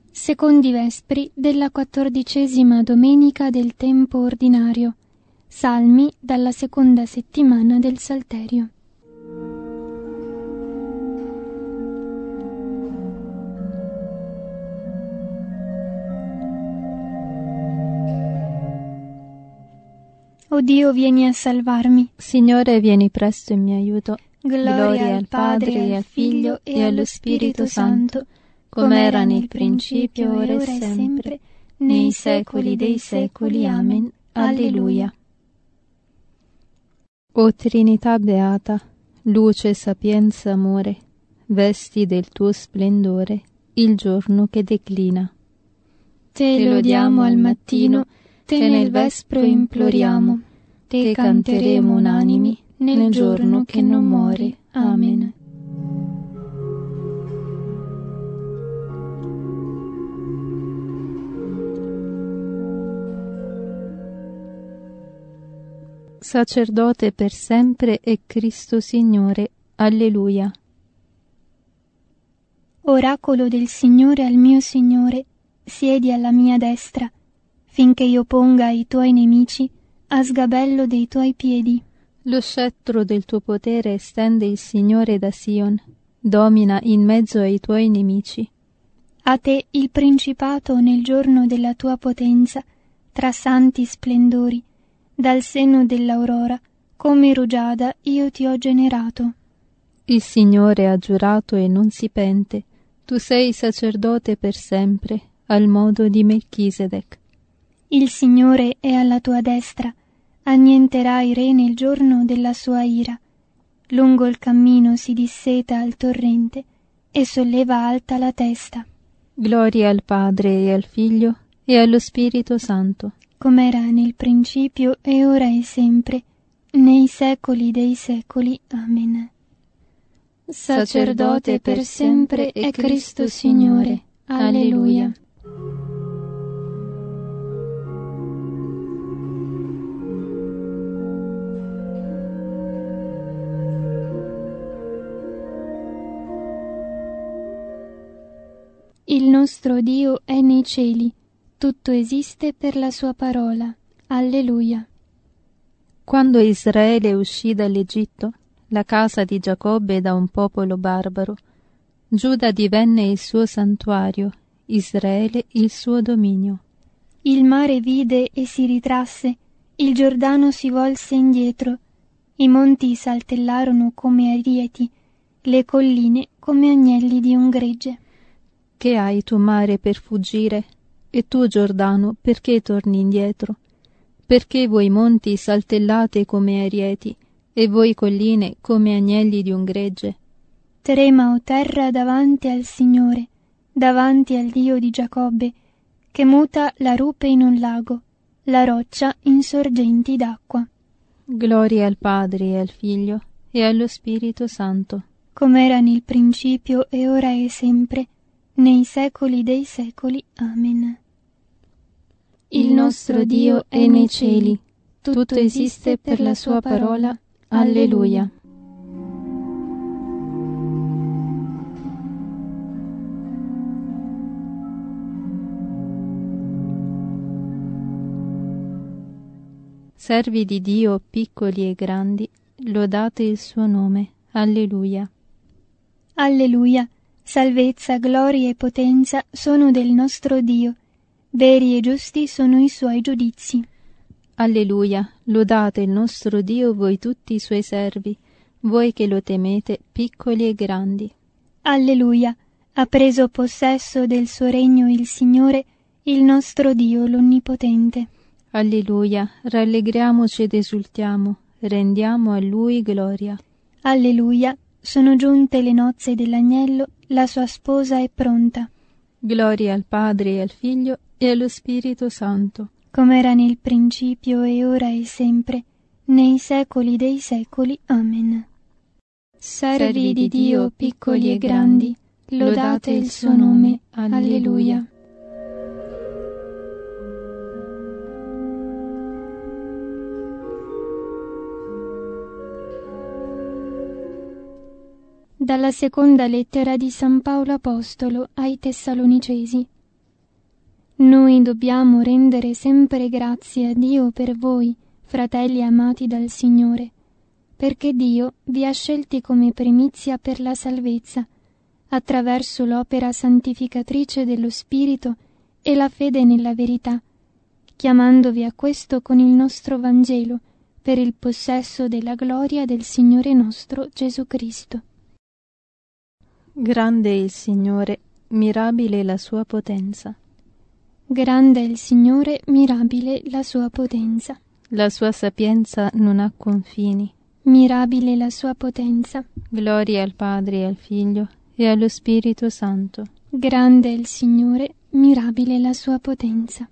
Secondi Vespri della 14ª domenica del tempo ordinario. Salmi dalla seconda settimana del Salterio. O Dio, vieni a salvarmi. Signore, vieni presto in mio aiuto. Gloria al Padre, e al Figlio e allo Spirito Santo, come era nel principio, ora e sempre, nei secoli dei secoli. Amen. Alleluia. O Trinità beata, luce, sapienza, amore, vesti del tuo splendore il giorno che declina. Te lodiamo al mattino, te nel vespro imploriamo, te canteremo unanimi nel giorno che non muore. Amen. Sacerdote per sempre è Cristo Signore. Alleluia. Oracolo del Signore al mio Signore, siedi alla mia destra, finché io ponga i tuoi nemici a sgabello dei tuoi piedi. Lo scettro del tuo potere estende il Signore da Sion, domina in mezzo ai tuoi nemici. A te il principato nel giorno della tua potenza, tra santi splendori, dal seno dell'aurora, come rugiada io ti ho generato. Il Signore ha giurato e non si pente, tu sei sacerdote per sempre, al modo di Melchisedec. Il Signore è alla tua destra, annienterà i re nel giorno della sua ira. Lungo il cammino si disseta al torrente e solleva alta la testa. Gloria al Padre e al Figlio e allo Spirito Santo, come era nel principio e ora e sempre, nei secoli dei secoli. Amen. Sacerdote per sempre è Cristo Signore. Alleluia. Il nostro Dio è nei cieli, tutto esiste per la sua parola. Alleluia. Quando Israele uscì dall'Egitto, la casa di Giacobbe da un popolo barbaro, Giuda divenne il suo santuario, Israele il suo dominio. Il mare vide e si ritrasse, il Giordano si volse indietro, i monti saltellarono come arieti, le colline come agnelli di un gregge. Che hai tu, mare, per fuggire? E tu, Giordano, perché torni indietro? Perché voi monti saltellate come arieti, e voi colline come agnelli di un gregge? Trema, o terra, davanti al Signore, davanti al Dio di Giacobbe, che muta la rupe in un lago, la roccia in sorgenti d'acqua. Gloria al Padre e al Figlio e allo Spirito Santo, come era nel principio e ora e sempre, nei secoli dei secoli. Amen. Il nostro Dio è nei cieli, tutto esiste per la sua parola. Alleluia. Servi di Dio piccoli e grandi, lodate il suo nome. Alleluia. Alleluia. Salvezza, gloria e potenza sono del nostro Dio. Veri e giusti sono i suoi giudizi. Alleluia. Lodate il nostro Dio voi tutti i suoi servi, voi che lo temete, piccoli e grandi. Alleluia. Ha preso possesso del suo regno il Signore, il nostro Dio l'Onnipotente. Alleluia. Rallegriamoci ed esultiamo, rendiamo a Lui gloria. Alleluia. Sono giunte le nozze dell'agnello, la sua sposa è pronta. Gloria al Padre e al Figlio e allo Spirito Santo, come era nel principio e ora e sempre, nei secoli dei secoli. Amen. Servi di Dio piccoli e grandi, lodate il suo nome. Alleluia. Dalla seconda lettera di San Paolo Apostolo ai Tessalonicesi. Noi dobbiamo rendere sempre grazie a Dio per voi, fratelli amati dal Signore, perché Dio vi ha scelti come primizia per la salvezza, attraverso l'opera santificatrice dello Spirito e la fede nella verità, chiamandovi a questo con il nostro Vangelo, per il possesso della gloria del Signore nostro Gesù Cristo. Grande è il Signore, mirabile la sua potenza. Grande è il Signore, mirabile la sua potenza. La sua sapienza non ha confini. Mirabile la sua potenza. Gloria al Padre e al Figlio e allo Spirito Santo. Grande è il Signore, mirabile la sua potenza.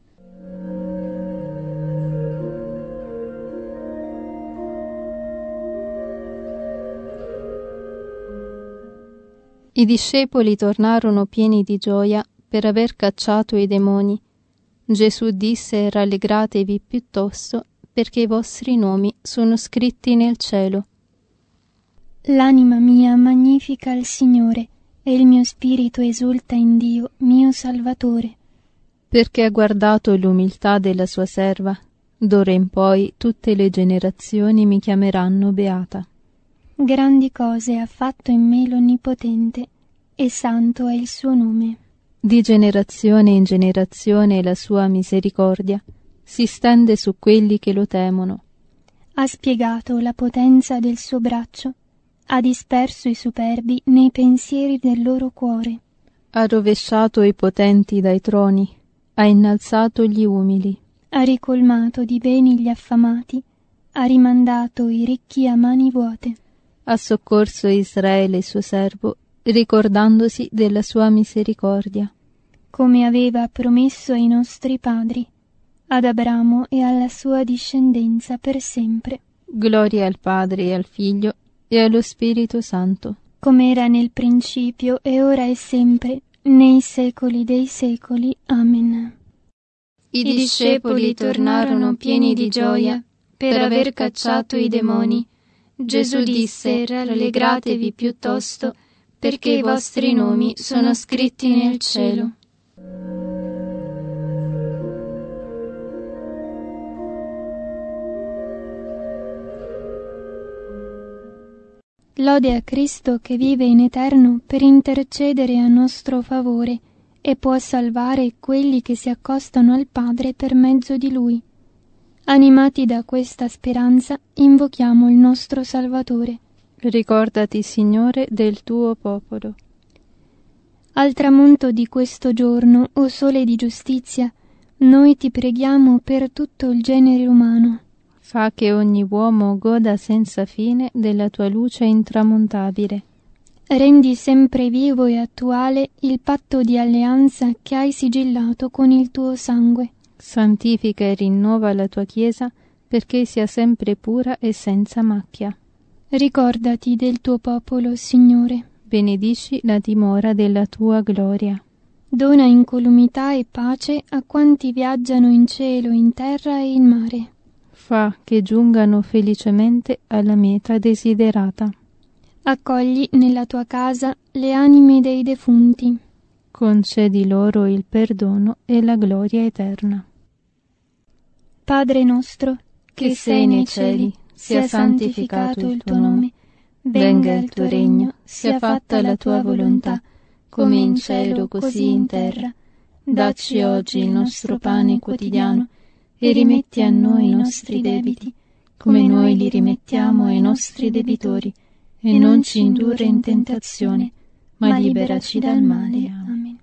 I discepoli tornarono pieni di gioia per aver cacciato i demoni. Gesù disse: rallegratevi piuttosto, perché i vostri nomi sono scritti nel cielo. L'anima mia magnifica il Signore, e il mio spirito esulta in Dio, mio Salvatore. Perché ha guardato l'umiltà della sua serva. D'ora in poi tutte le generazioni mi chiameranno beata. Grandi cose ha fatto in me l'Onnipotente, e santo è il suo nome. Di generazione in generazione la sua misericordia si stende su quelli che lo temono. Ha spiegato la potenza del suo braccio, ha disperso i superbi nei pensieri del loro cuore. Ha rovesciato i potenti dai troni, ha innalzato gli umili. Ha ricolmato di beni gli affamati, ha rimandato i ricchi a mani vuote. Ha soccorso Israele suo servo, ricordandosi della sua misericordia. Come aveva promesso ai nostri padri, ad Abramo e alla sua discendenza per sempre. Gloria al Padre e al Figlio e allo Spirito Santo. Come era nel principio e ora e sempre, nei secoli dei secoli. Amen. I discepoli tornarono pieni di gioia per aver cacciato i demoni. Gesù disse: rallegratevi piuttosto, perché i vostri nomi sono scritti nel cielo. Lode a Cristo che vive in eterno per intercedere a nostro favore e può salvare quelli che si accostano al Padre per mezzo di Lui. Animati da questa speranza, invochiamo il nostro Salvatore. Ricordati, Signore, del tuo popolo. Al tramonto di questo giorno, o Sole di giustizia, noi ti preghiamo per tutto il genere umano. Fa che ogni uomo goda senza fine della tua luce intramontabile. Rendi sempre vivo e attuale il patto di alleanza che hai sigillato con il tuo sangue. Santifica e rinnova la tua Chiesa perché sia sempre pura e senza macchia. Ricordati del tuo popolo, Signore. Benedici la dimora della tua gloria. Dona incolumità e pace a quanti viaggiano in cielo, in terra e in mare. Fa che giungano felicemente alla meta desiderata. Accogli nella tua casa le anime dei defunti. Concedi loro il perdono e la gloria eterna. Padre nostro, che sei nei cieli, sia santificato il tuo nome. Venga il tuo regno, sia fatta la tua volontà, come in cielo così in terra. Dacci oggi il nostro pane quotidiano e rimetti a noi i nostri debiti, come noi li rimettiamo ai nostri debitori, e non ci indurre in tentazione, ma liberaci dal male. Amen.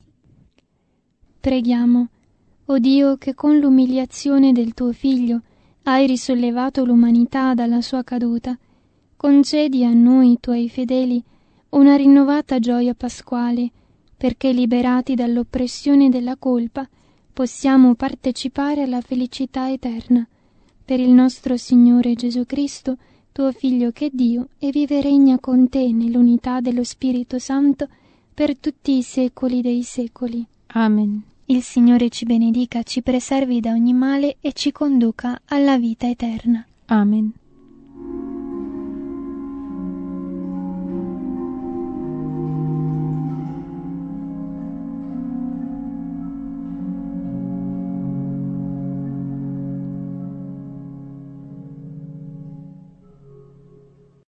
Preghiamo. O Dio, che con l'umiliazione del tuo Figlio hai risollevato l'umanità dalla sua caduta, concedi a noi, tuoi fedeli, una rinnovata gioia pasquale, perché liberati dall'oppressione della colpa possiamo partecipare alla felicità eterna. Per il nostro Signore Gesù Cristo, tuo Figlio che è Dio, e vive e regna con te nell'unità dello Spirito Santo per tutti i secoli dei secoli. Amen. Il Signore ci benedica, ci preservi da ogni male e ci conduca alla vita eterna. Amen.